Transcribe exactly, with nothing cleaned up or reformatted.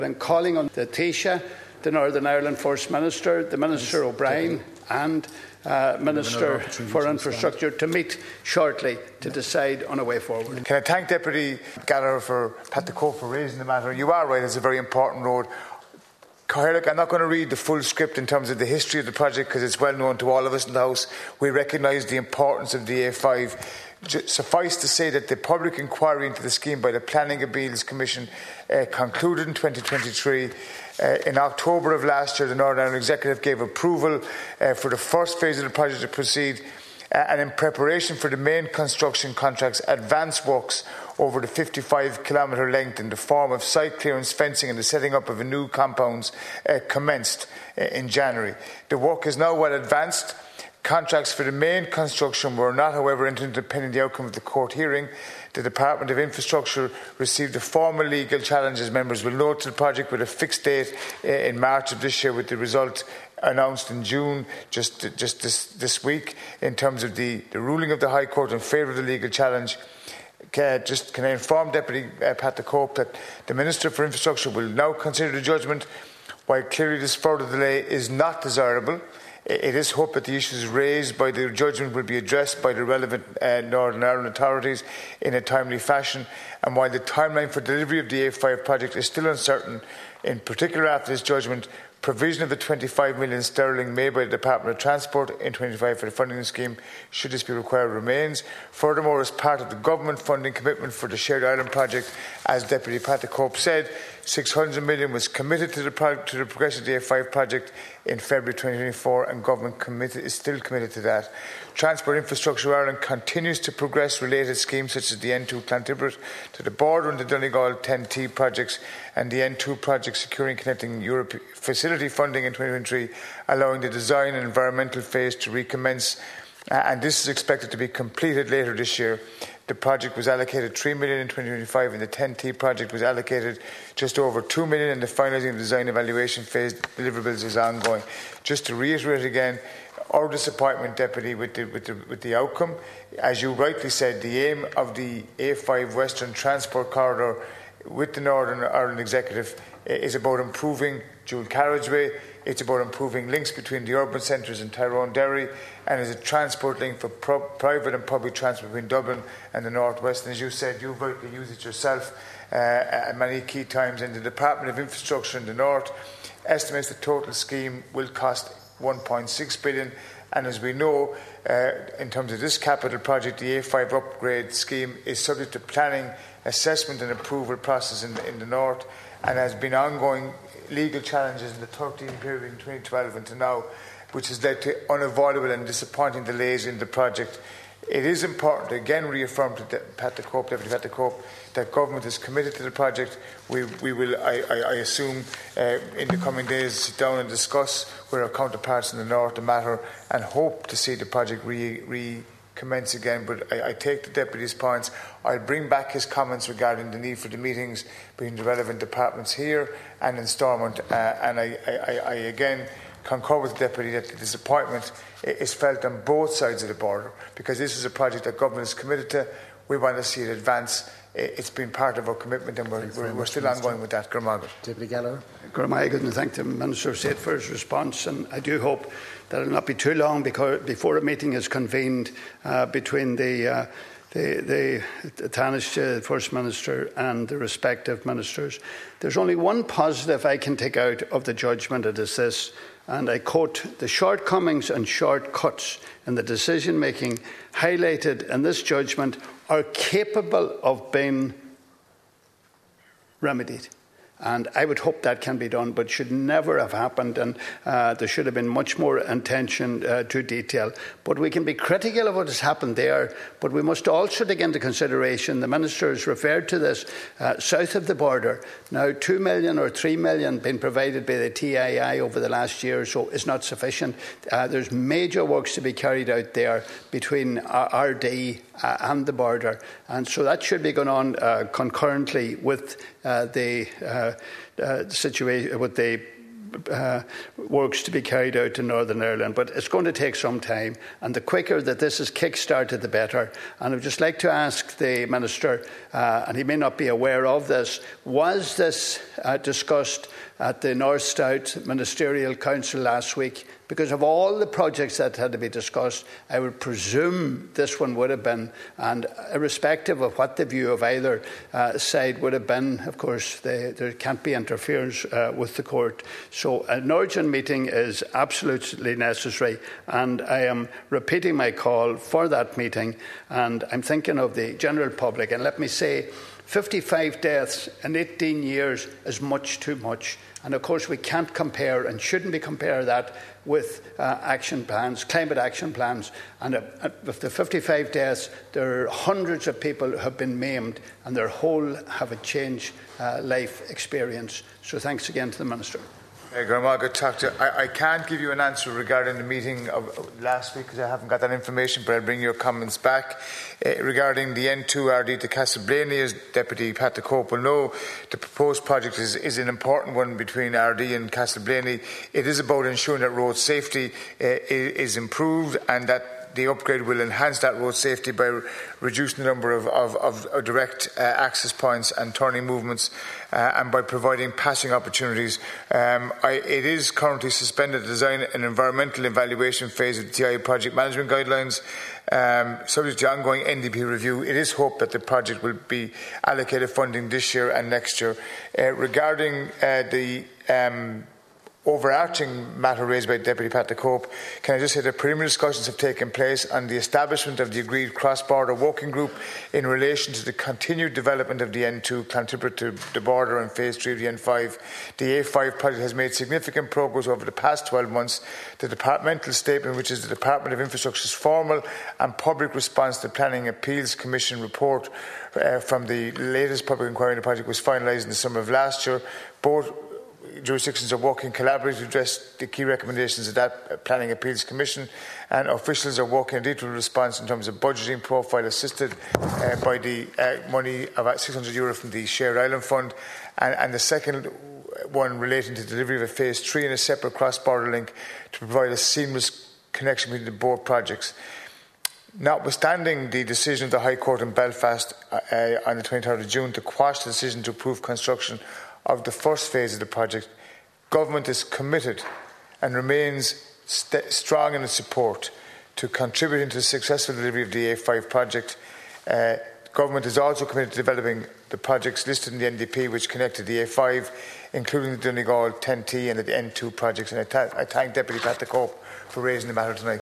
And calling on the Taoiseach, the Northern Ireland First Minister, the Minister O'Brien and uh, Minister for Infrastructure to meet shortly to decide on a way forward. Can I thank Deputy Gallagher for Pat the Cope for raising the matter? You are right, it's a very important road. Cathaoirleach, I'm not going to read the full script in terms of the history of the project because it's well known to all of us in the House. We recognise the importance of the A five. Suffice to say that the public inquiry into the scheme by the Planning Appeals Commission uh, concluded in twenty twenty-three. Uh, in October of last year, the Northern Ireland Executive gave approval uh, for the first phase of the project to proceed, uh, and in preparation for the main construction contracts, advance works over the fifty-five kilometre length in the form of site clearance, fencing and the setting up of a new compounds uh, commenced uh, in January. The work is now well advanced. Contracts for the main construction were not, however, entered into pending the outcome of the court hearing. The Department of Infrastructure received a formal legal challenge, as members will note, to the project with a fixed date uh, in March of this year, with the result announced in June, just, just this, this week, in terms of the, the ruling of the High Court in favour of the legal challenge. Uh, just can I inform Deputy uh, Pat the Cope that the Minister for Infrastructure will now consider the judgment. While clearly this further delay is not desirable, it is hoped that the issues raised by the judgment will be addressed by the relevant uh, Northern Ireland authorities in a timely fashion. And while the timeline for delivery of the A five project is still uncertain, in particular after this judgment, provision of the twenty-five million sterling made by the Department of Transport in twenty-five for the funding scheme, should this be required, remains. Furthermore, as part of the government funding commitment for the Shared Island project, as Deputy Pat the Cope said, six hundred million was committed to the, pro to the Progressive A five project in February twenty twenty-four, and government committed, is still committed to that. Transport Infrastructure Ireland continues to progress related schemes such as the N two Clontarf to the border and the Donegal ten T projects, and the N two project securing connecting Europe facility funding in twenty twenty-three, allowing the design and environmental phase to recommence, uh, and this is expected to be completed later this year. The project was allocated three million in twenty twenty-five, and the ten T project was allocated just over two million, and the finalising of the design evaluation phase deliverables is ongoing. Just to reiterate again, our disappointment, Deputy, with the, with, the, with the outcome. As you rightly said, the aim of the A five Western Transport Corridor with the Northern Ireland Executive is about improving dual carriageway. It's about improving links between the urban centres and Tyrone Derry, and is a transport link for pro private and public transport between Dublin and the North West. And as you said, you've rightly used it yourself uh, at many key times. And the Department of Infrastructure in the North estimates the total scheme will cost one point six billion, and as we know, uh, in terms of this capital project, the A five upgrade scheme is subject to planning, assessment and approval process in the, in the North, and has been ongoing legal challenges in the thirteen period in twenty twelve until now, which has led to unavoidable and disappointing delays in the project. It is important to again reaffirm to Pat the Cope, Deputy Pat the Cope, that government is committed to the project. We, we will, I, I, I assume, uh, in the coming days sit down and discuss with our counterparts in the North the matter, and hope to see the project re, re commence again. But I, I take the Deputy's points. I'll bring back his comments regarding the need for the meetings between the relevant departments here and in Stormont, uh, and I, I, I again concur with the Deputy that the disappointment is felt on both sides of the border, because this is a project that government is committed to. We want to see it advance. It's been part of our commitment, and we're, we're, we're still ongoing with that. Gurmagat. Deputy Gallagher. Gurmagat, and thank the Minister of State for his response. And I do hope that it will not be too long because, before a meeting is convened uh, between the uh, the, the Taoiseach, First Minister, and the respective ministers. There's only one positive I can take out of the judgment. It is this, and I quote: "The shortcomings and shortcuts in the decision-making highlighted in this judgment are capable of being remedied." And I would hope that can be done, but should never have happened, and uh, there should have been much more attention uh, to detail. But we can be critical of what has happened there, but we must also take into consideration, the Minister has referred to this, uh, south of the border. Now, two million or three million being provided by the T I I over the last year or so is not sufficient. Uh, there's major works to be carried out there between R D uh, and the border, and so that should be going on uh, concurrently with uh, the uh, uh, situation, with the uh, works to be carried out in Northern Ireland. But it's going to take some time, and the quicker that this is kick-started, the better. And I would just like to ask the Minister, uh, and he may not be aware of this, was this uh, discussed at the North-South Ministerial Council last week? Because of all the projects that had to be discussed, I would presume this one would have been, and irrespective of what the view of either uh, side would have been, of course, they, there can't be interference uh, with the court. So an urgent meeting is absolutely necessary, and I am repeating my call for that meeting, and I'm thinking of the general public. And let me say, fifty-five deaths in eighteen years is much too much. And of course we can't compare and shouldn't be compare that with uh, action plans, climate action plans. And uh, with the fifty-five deaths, there are hundreds of people who have been maimed, and their whole have a changed uh, life experience. So thanks again to the Minister. I, I can't give you an answer regarding the meeting of last week because I haven't got that information, but I'll bring your comments back. Uh, regarding the N two R D to Castleblaney, as Deputy Pat de Cope will know, the proposed project is, is an important one between R D and Castleblaney. It is about ensuring that road safety uh, is improved, and that the upgrade will enhance that road safety by re reducing the number of, of, of direct uh, access points and turning movements, uh, and by providing passing opportunities. Um, I, it is currently suspended the design and environmental evaluation phase of the T I A project management guidelines, um, subject to ongoing N D P review. It is hoped that the project will be allocated funding this year and next year. Uh, regarding uh, the um, overarching matter raised by Deputy Pat de Cope, can I just say that preliminary discussions have taken place on the establishment of the agreed cross-border working group in relation to the continued development of the N two Clontarf to the border and Phase three of the N five. The A five project has made significant progress over the past twelve months. The departmental statement, which is the Department of Infrastructure's formal and public response to the Planning Appeals Commission report uh, from the latest public inquiry into the project, was finalised in the summer of last year. Both jurisdictions are working collaboratively to address the key recommendations of that Planning Appeals Commission, and officials are working a detailed response in terms of budgeting profile, assisted uh, by the uh, money of six hundred euro from the Shared Island Fund, and, and the second one relating to the delivery of a Phase three and a separate cross-border link to provide a seamless connection between the both projects. Notwithstanding the decision of the High Court in Belfast uh, uh, on the twenty-third of June to quash the decision to approve construction of the first phase of the project, Government is committed and remains st strong in its support to contributing to the successful delivery of the A five project. Uh, Government is also committed to developing the projects listed in the N D P which connect to the A five, including the Donegal ten T and the N two projects. And I, th I thank Deputy Pat de Cope for raising the matter tonight.